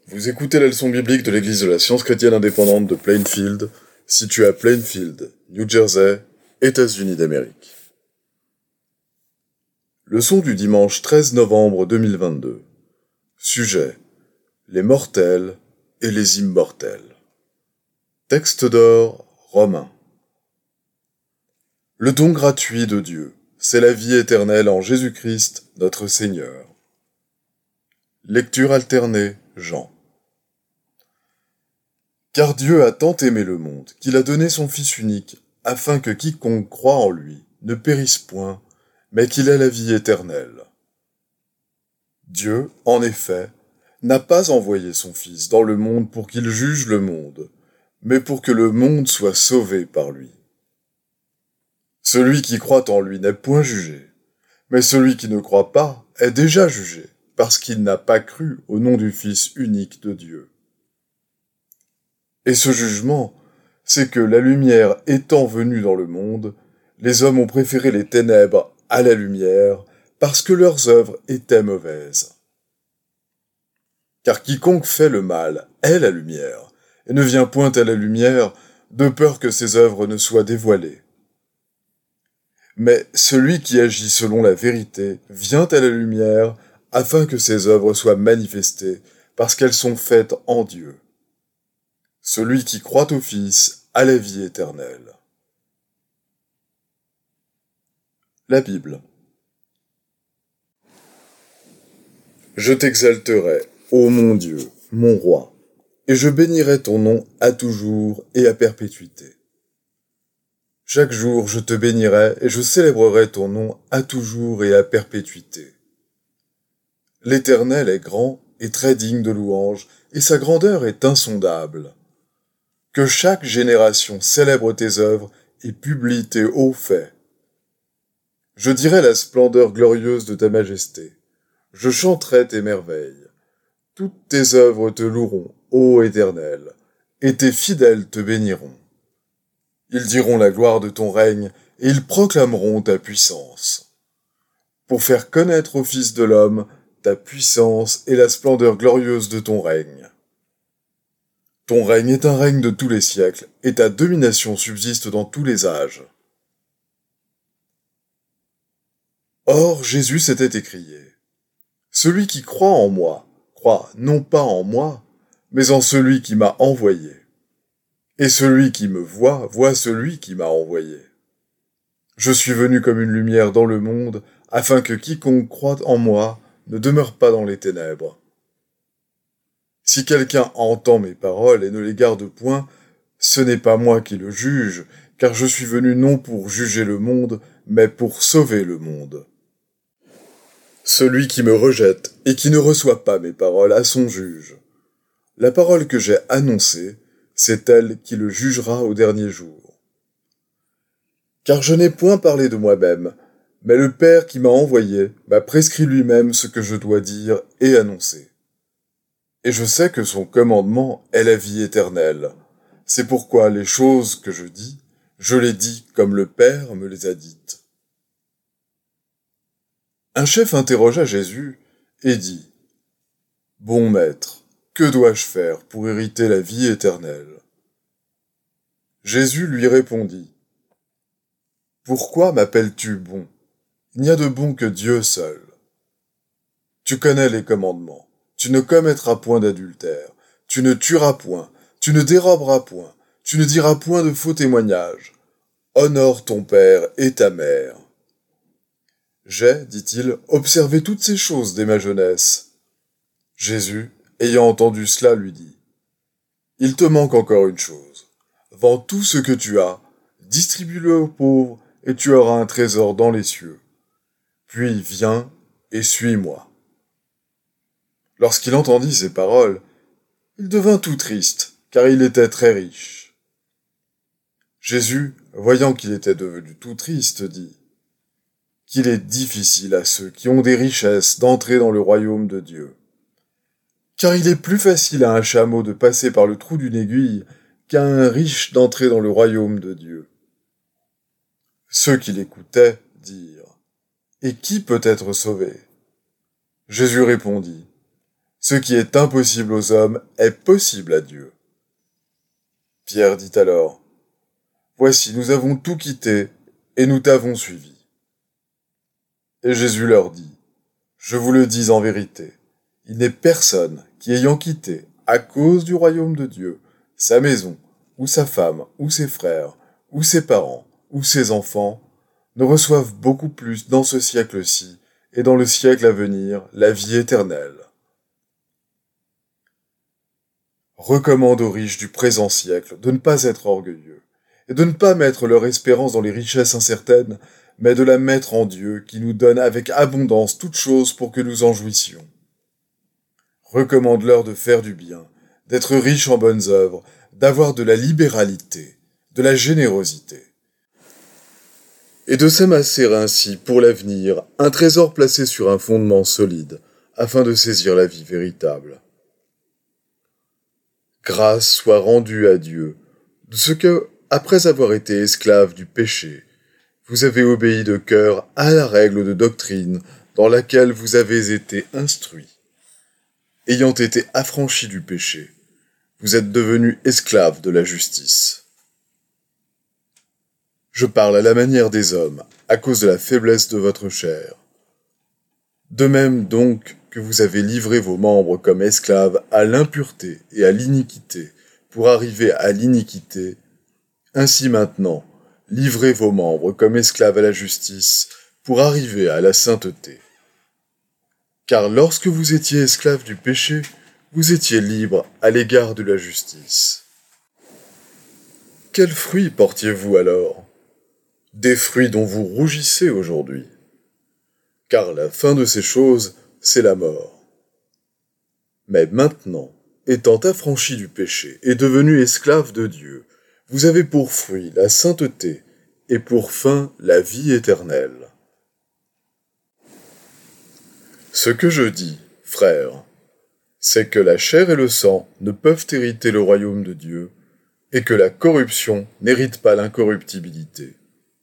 Vous écoutez la leçon biblique de l'Église de la Science chrétienne indépendante de Plainfield, située à Plainfield, New Jersey, États-Unis d'Amérique. Leçon du dimanche 13 novembre 2022. Sujet: les mortels et les immortels. Texte d'or, Romains. Le don gratuit de Dieu, c'est la vie éternelle en Jésus-Christ, notre Seigneur. Lecture alternée, Jean. Car Dieu a tant aimé le monde qu'il a donné son Fils unique, afin que quiconque croit en lui ne périsse point, mais qu'il ait la vie éternelle. Dieu, en effet, n'a pas envoyé son Fils dans le monde pour qu'il juge le monde, mais pour que le monde soit sauvé par lui. Celui qui croit en lui n'est point jugé, mais celui qui ne croit pas est déjà jugé, parce qu'il n'a pas cru au nom du Fils unique de Dieu. Et ce jugement, c'est que la lumière étant venue dans le monde, les hommes ont préféré les ténèbres à la lumière, parce que leurs œuvres étaient mauvaises. Car quiconque fait le mal est la lumière, et ne vient point à la lumière, de peur que ses œuvres ne soient dévoilées. Mais celui qui agit selon la vérité vient à la lumière, afin que ses œuvres soient manifestées, parce qu'elles sont faites en Dieu. Celui qui croit au Fils a la vie éternelle. La Bible. Je t'exalterai, ô mon Dieu, mon roi, et je bénirai ton nom à toujours et à perpétuité. Chaque jour je te bénirai et je célébrerai ton nom à toujours et à perpétuité. L'Éternel est grand et très digne de louange, et sa grandeur est insondable. Que chaque génération célèbre tes œuvres et publie tes hauts faits. Je dirai la splendeur glorieuse de ta majesté. Je chanterai tes merveilles. Toutes tes œuvres te loueront, ô Éternel, et tes fidèles te béniront. Ils diront la gloire de ton règne, et ils proclameront ta puissance. Pour faire connaître au Fils de l'homme ta puissance et la splendeur glorieuse de ton règne. Ton règne est un règne de tous les siècles, et ta domination subsiste dans tous les âges. Or Jésus s'était écrié: Celui qui croit en moi, croit non pas en moi, mais en celui qui m'a envoyé. Et celui qui me voit, voit celui qui m'a envoyé. Je suis venu comme une lumière dans le monde, afin que quiconque croit en moi ne demeure pas dans les ténèbres. Si quelqu'un entend mes paroles et ne les garde point, ce n'est pas moi qui le juge, car je suis venu non pour juger le monde, mais pour sauver le monde. Celui qui me rejette et qui ne reçoit pas mes paroles a son juge. La parole que j'ai annoncée, c'est elle qui le jugera au dernier jour. Car je n'ai point parlé de moi-même, mais le Père qui m'a envoyé m'a prescrit lui-même ce que je dois dire et annoncer. Et je sais que son commandement est la vie éternelle. C'est pourquoi les choses que je dis, je les dis comme le Père me les a dites. Un chef interrogea Jésus et dit: Bon maître, que dois-je faire pour hériter la vie éternelle? Jésus lui répondit: Pourquoi m'appelles-tu bon? Il n'y a de bon que Dieu seul. Tu connais les commandements. Tu ne commettras point d'adultère. Tu ne tueras point. Tu ne déroberas point. Tu ne diras point de faux témoignages. Honore ton père et ta mère. J'ai, dit-il, observé toutes ces choses dès ma jeunesse. Jésus, ayant entendu cela, lui dit: Il te manque encore une chose. Vends tout ce que tu as, distribue-le aux pauvres, et tu auras un trésor dans les cieux. Puis viens et suis-moi. Lorsqu'il entendit ces paroles, il devint tout triste, car il était très riche. Jésus, voyant qu'il était devenu tout triste, dit: Qu'il est difficile à ceux qui ont des richesses d'entrer dans le royaume de Dieu. Car il est plus facile à un chameau de passer par le trou d'une aiguille qu'à un riche d'entrer dans le royaume de Dieu. Ceux qui l'écoutaient dirent: Et qui peut être sauvé? Jésus répondit: Ce qui est impossible aux hommes est possible à Dieu. Pierre dit alors, Voici, nous avons tout quitté, et nous t'avons suivi. Et Jésus leur dit, Je vous le dis en vérité, il n'est personne qui ayant quitté, à cause du royaume de Dieu, sa maison, ou sa femme, ou ses frères, ou ses parents, ou ses enfants, ne reçoivent beaucoup plus dans ce siècle-ci, et dans le siècle à venir, la vie éternelle. Recommande aux riches du présent siècle de ne pas être orgueilleux, et de ne pas mettre leur espérance dans les richesses incertaines, mais de la mettre en Dieu qui nous donne avec abondance toutes choses pour que nous en jouissions. Recommande-leur de faire du bien, d'être riches en bonnes œuvres, d'avoir de la libéralité, de la générosité, et de s'amasser ainsi pour l'avenir un trésor placé sur un fondement solide, afin de saisir la vie véritable. Grâce soit rendue à Dieu, de ce que, après avoir été esclaves du péché, vous avez obéi de cœur à la règle de doctrine dans laquelle vous avez été instruits. Ayant été affranchis du péché, vous êtes devenus esclaves de la justice. Je parle à la manière des hommes, à cause de la faiblesse de votre chair. De même donc que vous avez livré vos membres comme esclaves à l'impureté et à l'iniquité, pour arriver à l'iniquité, ainsi maintenant, livrez vos membres comme esclaves à la justice, pour arriver à la sainteté. Car lorsque vous étiez esclaves du péché, vous étiez libres à l'égard de la justice. Quels fruits portiez-vous alors? Des fruits dont vous rougissez aujourd'hui. Car la fin de ces choses, c'est la mort. Mais maintenant, étant affranchis du péché et devenus esclaves de Dieu, vous avez pour fruit la sainteté et pour fin la vie éternelle. Ce que je dis, frères, c'est que la chair et le sang ne peuvent hériter le royaume de Dieu, et que la corruption n'hérite pas l'incorruptibilité.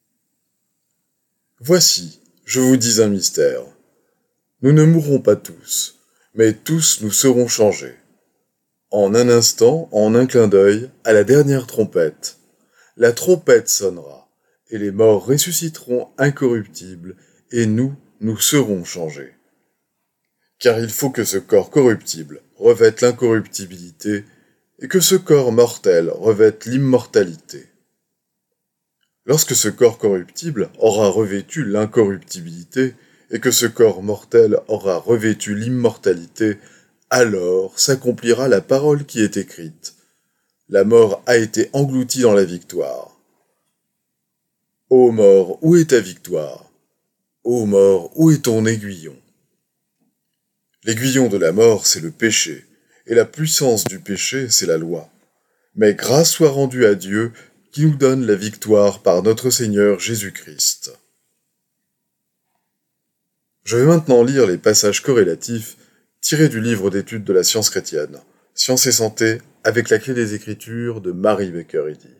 Voici, je vous dis un mystère. Nous ne mourrons pas tous, mais tous nous serons changés. En un instant, en un clin d'œil, à la dernière trompette. La trompette sonnera, et les morts ressusciteront incorruptibles, et nous serons changés. Car il faut que ce corps corruptible revête l'incorruptibilité, et que ce corps mortel revête l'immortalité. Lorsque ce corps corruptible aura revêtu l'incorruptibilité, et que ce corps mortel aura revêtu l'immortalité, alors s'accomplira la parole qui est écrite. La mort a été engloutie dans la victoire. Ô mort, où est ta victoire? Ô mort, où est ton aiguillon? L'aiguillon de la mort, c'est le péché, et la puissance du péché, c'est la loi. Mais grâce soit rendue à Dieu, qui nous donne la victoire par notre Seigneur Jésus-Christ. Je vais maintenant lire les passages corrélatifs tirés du livre d'études de la science chrétienne, Science et santé, avec la clé des Écritures de Mary Baker Eddy.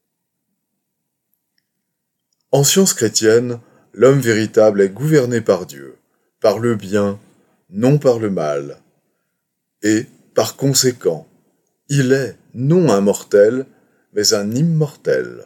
En science chrétienne, l'homme véritable est gouverné par Dieu, par le bien, non par le mal. Et, par conséquent, il est non un mortel, mais un immortel.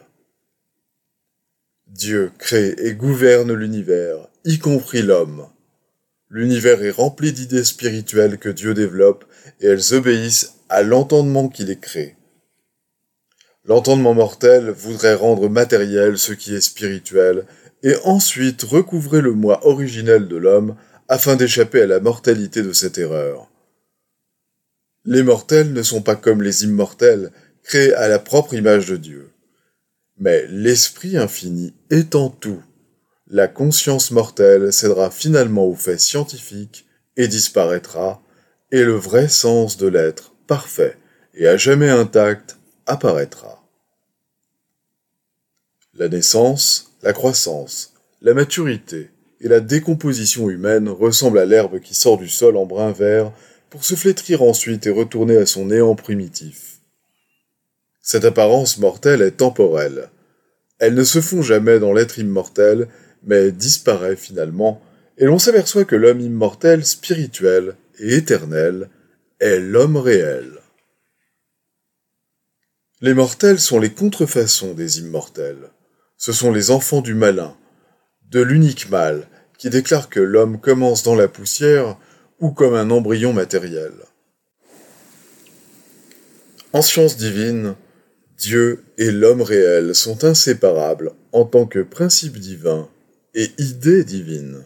Dieu crée et gouverne l'univers, y compris l'homme. L'univers est rempli d'idées spirituelles que Dieu développe et elles obéissent à l'entendement qui les crée. L'entendement mortel voudrait rendre matériel ce qui est spirituel et ensuite recouvrer le moi originel de l'homme afin d'échapper à la mortalité de cette erreur. Les mortels ne sont pas comme les immortels, créés à la propre image de Dieu. Mais l'esprit infini étant tout, la conscience mortelle cédera finalement aux faits scientifiques et disparaîtra, et le vrai sens de l'être parfait et à jamais intact apparaîtra. La naissance, la croissance, la maturité et la décomposition humaine ressemblent à l'herbe qui sort du sol en brun vert pour se flétrir ensuite et retourner à son néant primitif. Cette apparence mortelle est temporelle. Elle ne se fond jamais dans l'être immortel, mais disparaît finalement, et l'on s'aperçoit que l'homme immortel, spirituel et éternel est l'homme réel. Les mortels sont les contrefaçons des immortels. Ce sont les enfants du malin, de l'unique mal, qui déclare que l'homme commence dans la poussière ou comme un embryon matériel. En science divine, Dieu et l'homme réel sont inséparables en tant que principe divin et idée divine.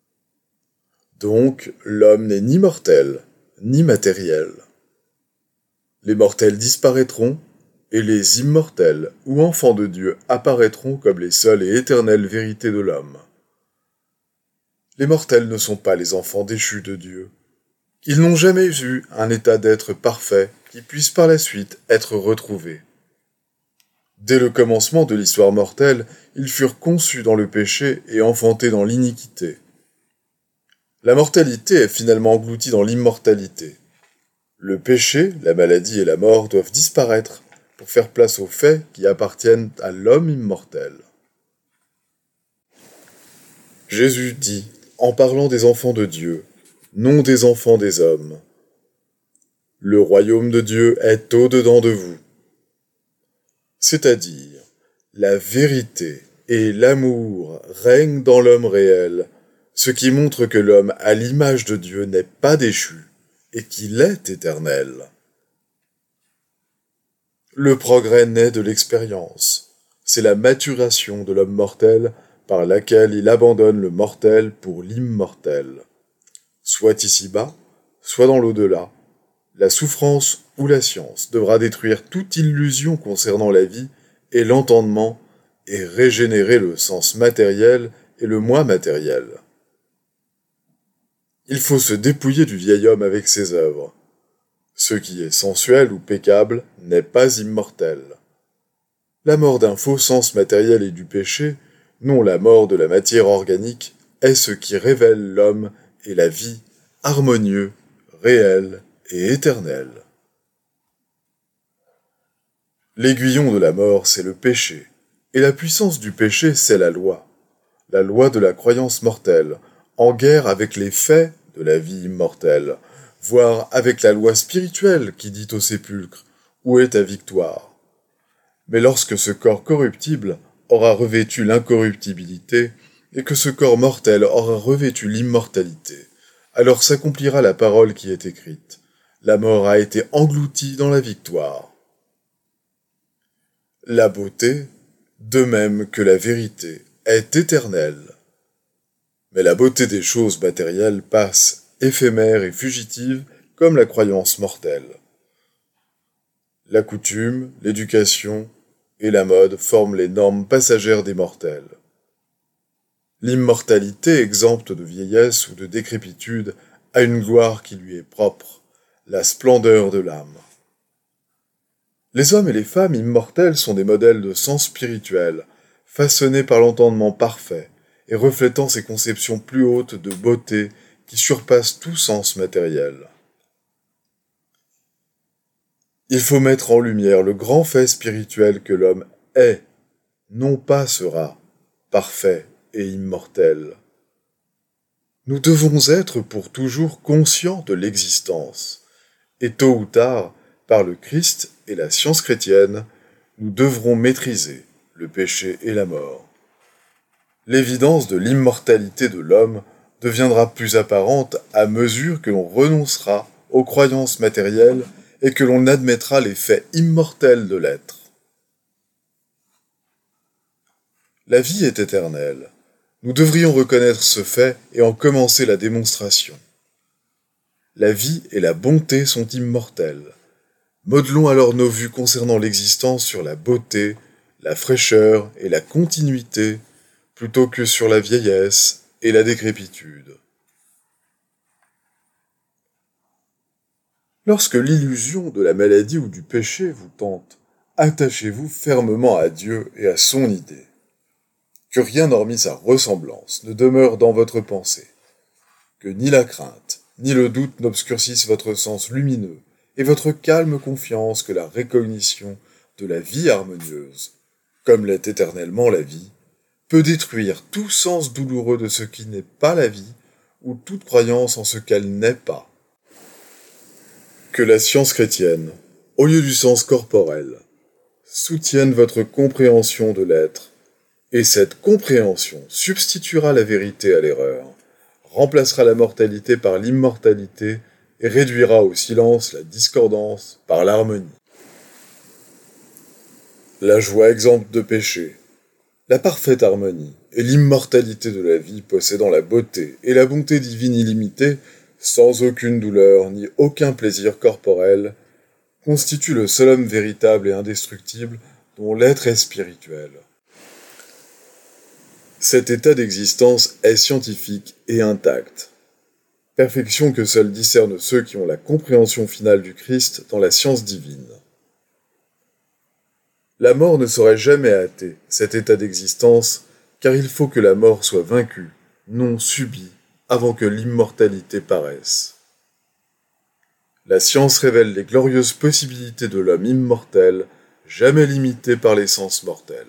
Donc, l'homme n'est ni mortel, ni matériel. Les mortels disparaîtront, et les immortels ou enfants de Dieu apparaîtront comme les seules et éternelles vérités de l'homme. Les mortels ne sont pas les enfants déchus de Dieu. Ils n'ont jamais eu un état d'être parfait qui puisse par la suite être retrouvé. Dès le commencement de l'histoire mortelle, ils furent conçus dans le péché et enfantés dans l'iniquité. La mortalité est finalement engloutie dans l'immortalité. Le péché, la maladie et la mort doivent disparaître pour faire place aux faits qui appartiennent à l'homme immortel. Jésus dit, en parlant des enfants de Dieu, non des enfants des hommes. Le royaume de Dieu est au-dedans de vous. C'est-à-dire, la vérité et l'amour règnent dans l'homme réel, ce qui montre que l'homme à l'image de Dieu n'est pas déchu et qu'il est éternel. Le progrès naît de l'expérience. C'est la maturation de l'homme mortel par laquelle il abandonne le mortel pour l'immortel. Soit ici-bas, soit dans l'au-delà, la souffrance ou la science devra détruire toute illusion concernant la vie et l'entendement et régénérer le sens matériel et le moi matériel. Il faut se dépouiller du vieil homme avec ses œuvres. Ce qui est sensuel ou peccable n'est pas immortel. La mort d'un faux sens matériel et du péché, non la mort de la matière organique, est ce qui révèle l'homme et la vie harmonieux, réel et éternel. L'aiguillon de la mort, c'est le péché, et la puissance du péché, c'est la loi de la croyance mortelle, en guerre avec les faits de la vie immortelle, voire avec la loi spirituelle qui dit au sépulcre « Où est ta victoire ?» Mais lorsque ce corps corruptible aura revêtu l'incorruptibilité, et que ce corps mortel aura revêtu l'immortalité, alors s'accomplira la parole qui est écrite. La mort a été engloutie dans la victoire. La beauté, de même que la vérité, est éternelle. Mais la beauté des choses matérielles passe, éphémère et fugitive, comme la croyance mortelle. La coutume, l'éducation et la mode forment les normes passagères des mortels. L'immortalité, exempte de vieillesse ou de décrépitude, a une gloire qui lui est propre, la splendeur de l'âme. Les hommes et les femmes immortels sont des modèles de sens spirituel, façonnés par l'entendement parfait et reflétant ces conceptions plus hautes de beauté qui surpassent tout sens matériel. Il faut mettre en lumière le grand fait spirituel que l'homme est, non pas sera, parfait et immortel. Nous devons être pour toujours conscients de l'existence, et tôt ou tard, par le Christ et la science chrétienne, nous devrons maîtriser le péché et la mort. L'évidence de l'immortalité de l'homme deviendra plus apparente à mesure que l'on renoncera aux croyances matérielles et que l'on admettra les faits immortels de l'être. La vie est éternelle. Nous devrions reconnaître ce fait et en commencer la démonstration. La vie et la bonté sont immortelles. Modelons alors nos vues concernant l'existence sur la beauté, la fraîcheur et la continuité, plutôt que sur la vieillesse et la décrépitude. Lorsque l'illusion de la maladie ou du péché vous tente, attachez-vous fermement à Dieu et à son idée. Que rien hormis sa ressemblance ne demeure dans votre pensée. Que ni la crainte, ni le doute n'obscurcissent votre sens lumineux et votre calme confiance que la recognition de la vie harmonieuse, comme l'est éternellement la vie, peut détruire tout sens douloureux de ce qui n'est pas la vie ou toute croyance en ce qu'elle n'est pas. Que la science chrétienne, au lieu du sens corporel, soutienne votre compréhension de l'être, et cette compréhension substituera la vérité à l'erreur, remplacera la mortalité par l'immortalité et réduira au silence la discordance par l'harmonie. La joie exempte de péché, la parfaite harmonie et l'immortalité de la vie possédant la beauté et la bonté divine illimitée, sans aucune douleur ni aucun plaisir corporel, constituent le seul homme véritable et indestructible dont l'être est spirituel. Cet état d'existence est scientifique et intact. Perfection que seuls discernent ceux qui ont la compréhension finale du Christ dans la science divine. La mort ne saurait jamais hâter cet état d'existence, car il faut que la mort soit vaincue, non subie, avant que l'immortalité paraisse. La science révèle les glorieuses possibilités de l'homme immortel, jamais limité par les sens mortels.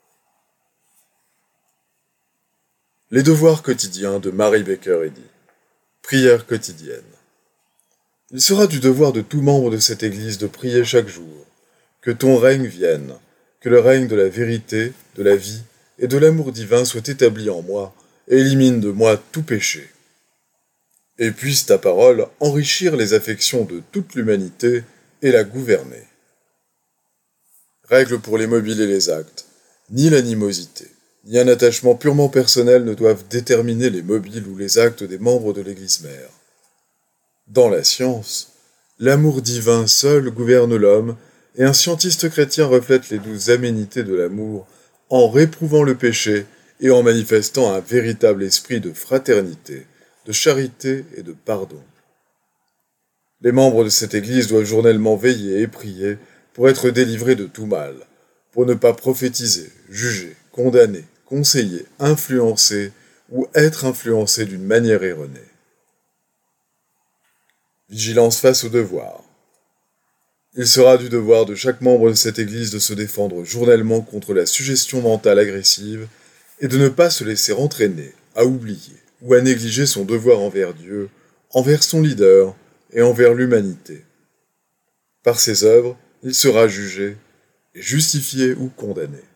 Les devoirs quotidiens de Mary Baker Eddy. Prière quotidienne. Il sera du devoir de tout membre de cette Église de prier chaque jour. Que ton règne vienne, que le règne de la vérité, de la vie et de l'amour divin soit établi en moi et élimine de moi tout péché. Et puisse ta parole enrichir les affections de toute l'humanité et la gouverner. Règle pour les mobiles et les actes. Ni l'animosité, ni un attachement purement personnel ne doivent déterminer les mobiles ou les actes des membres de l'Église mère. Dans la science, l'amour divin seul gouverne l'homme, et un scientiste chrétien reflète les douces aménités de l'amour en réprouvant le péché et en manifestant un véritable esprit de fraternité, de charité et de pardon. Les membres de cette Église doivent journellement veiller et prier pour être délivrés de tout mal, pour ne pas prophétiser, juger, condamner, conseiller, influencer ou être influencés d'une manière erronée. Vigilance face au devoir. Il sera du devoir de chaque membre de cette Église de se défendre journellement contre la suggestion mentale agressive et de ne pas se laisser entraîner à oublier ou à négliger son devoir envers Dieu, envers son leader et envers l'humanité. Par ses œuvres, il sera jugé et justifié ou condamné.